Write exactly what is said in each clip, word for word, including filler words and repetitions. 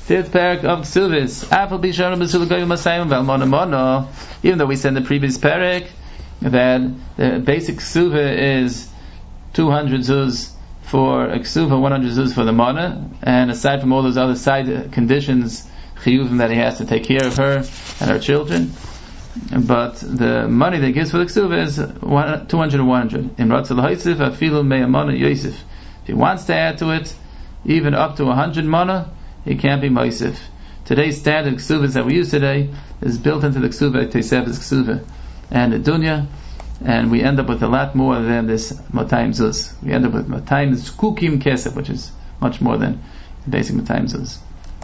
Fifth parak of Ksuvis. Afal bishon b'sula goyim masayim v'almona mono. Even though we said in the previous parak that the basic ksuva is two hundred zuz for a ksuva, one hundred zuz for the mona, and aside from all those other side conditions, chiyuvim that he has to take care of her and her children, but the money that he gives for the ksuva is two hundred and one hundred. In Ratzal Haisif, afilu me'amona Yosef. If he wants to add to it, even up to one hundred mana, he can't be Moisif. Today's standard ksuvas that we use today is built into the ksuva, Tesev's ksuva, and the dunya, and we end up with a lot more than this Matayim Zuz. We end up with Matayim Zkukim Kesef, which is much more than the basic Matayim Zuz.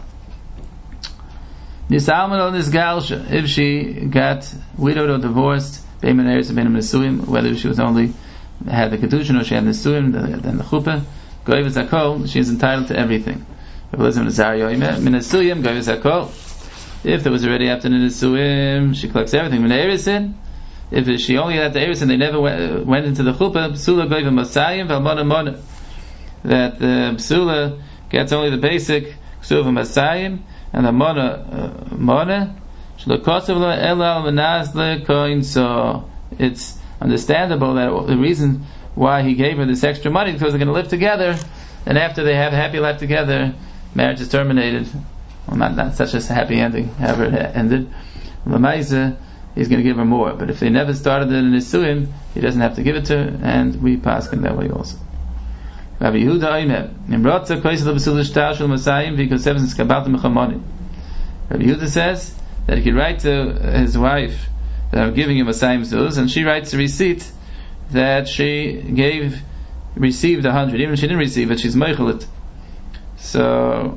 Nisalman on this Galsha, if she got widowed or divorced, whether she was only had the Kedushin or she had the Nisuim, then the Chuppah, Goyves Hakol, she is entitled to everything. If there was already after the Nisuim, she collects everything. If she only had the Eris and they never went, went into the Chuppah, Psula Goyve Masayim, Valmona Mona, that the Psula gets only the basic Ksuv Masayim, and the Mona, uh, Mona, so it's understandable that the reason why he gave her this extra money because they're going to live together, and after they have a happy life together, marriage is terminated. Well, not, not such a happy ending, however it ended. Lamaisa, he's going to give her more. But if they never started the Nisuim, he doesn't have to give it to her, and we pass in that way also. Rabbi Yehuda Oimer, Nimrotza Koisel B'Sulish Tashul Masayim because seven is Kabbalah Mechamoni. Rabbi Yehuda says that he could write to his wife that I'm giving him Masayim Zuz, and she writes a receipt that she gave, received a hundred, even if she didn't receive it, she's meichelit. So,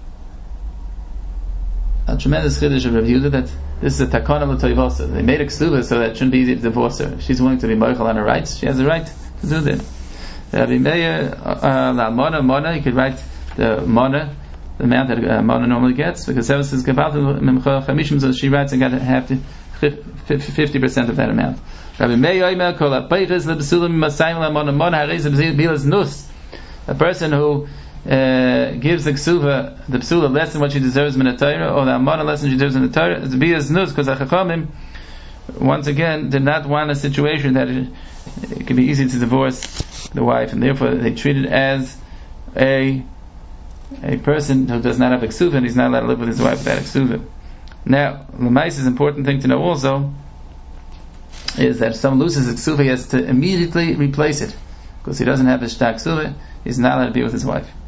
a tremendous chiddush of Rabbi Yehuda that this is a takana l'toivasa. They made a ksuva so that it shouldn't be easy to divorce her. If she's willing to be meichel on her rights, she has the right to do that. Rabbi Meir, la mona mona, he could write the mona, the amount that uh, mona normally gets, because seven says gabal memcha chamishim, so she writes and got to have to fifty percent of that amount. Rabbi Meir Oimer kol ha'peiches lebsulim masayim la mona mona harei bilas nus. A person who uh, gives the ksuva, the psula less than what she deserves in the Torah, or the amana less than she deserves in the Torah, is bilas nus, because the chachamim once again did not want a situation that it, it could be easy to divorce the wife, and therefore they treat it as a a person who does not have a ksuva, and he's not allowed to live with his wife without a ksuva. Now, Lamais is an important thing to know also, is that if someone loses his ksuva, he has to immediately replace it, because he doesn't have the shtak ksuva, he's not allowed to be with his wife.